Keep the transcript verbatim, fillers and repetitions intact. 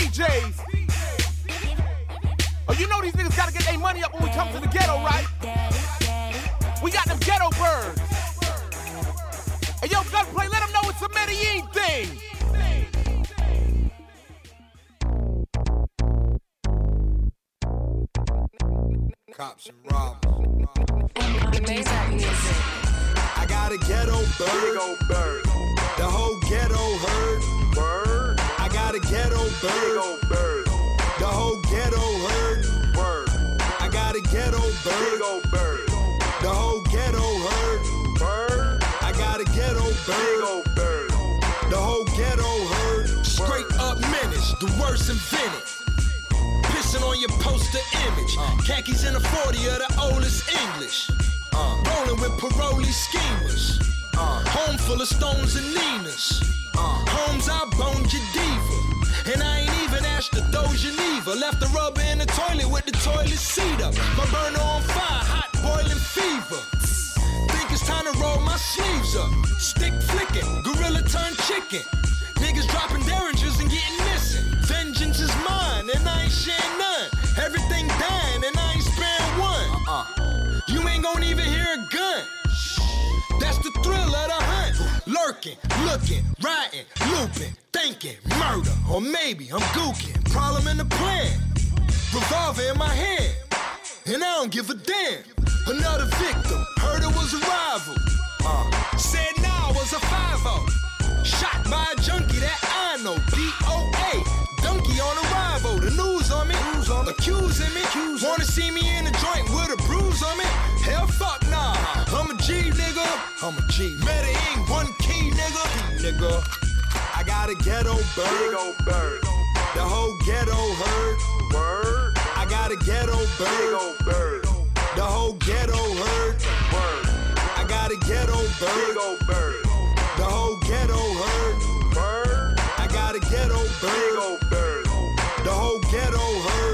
Js. Oh, you know these niggas gotta get their money up when we come to the ghetto, right? We got them ghetto birds. Hey, yo, Gunplay, let them know it's a Medellin thing. Cops and robbers. I got a ghetto bird. bird. The whole ghetto heard. Bird. I got a ghetto bird. bird. The whole ghetto heard. Word. I got a ghetto bird. bird. The whole ghetto heard. Bird. I got a ghetto bird. bird. The whole ghetto heard. Straight up menace, the worst invented. Pissing on your poster image. Uh. Khakis in a forty of the oldest English. Uh. Rolling with parolee schemers. Uh. Home full of stones and Ninas. Uh. Homes I boned your diva. And I ain't even asked the Doja Geneva. Left the rubber in the toilet with the toilet seat up. My burner on fire, hot boiling fever. Think it's time to roll my sleeves up. Stick flicking, gorilla turn chicken. Niggas dropping derringers and getting missing. Vengeance is mine and I ain't sharing none. Everything dying and I ain't sparing one. Uh-uh. You ain't gon' even hear a gun. That's the thrill of the hunt. Lurking, looking, riding, looping, thinking, murder, or maybe I'm gooking. Problem in the plan. Revolver in my hand, and I don't give a damn. Another victim, heard it was a rival. Uh, said nah, was a five oh. Shot by a junkie that I know. D O A, donkey on arrival. The news on me, news on me. Accusing me. Accusing. Wanna see me in the joint with a bruise on me? Hell fuck nah. I'm a G nigga. I'm a G. Medellin, one key nigga. Nigga. I got a ghetto bird. bird. The whole ghetto heard. Word. I got a ghetto bird. bird. The whole ghetto heard. Word. I got a ghetto bird. bird. The whole ghetto heard. Bird. I got a ghetto bird. bird. The whole ghetto heard.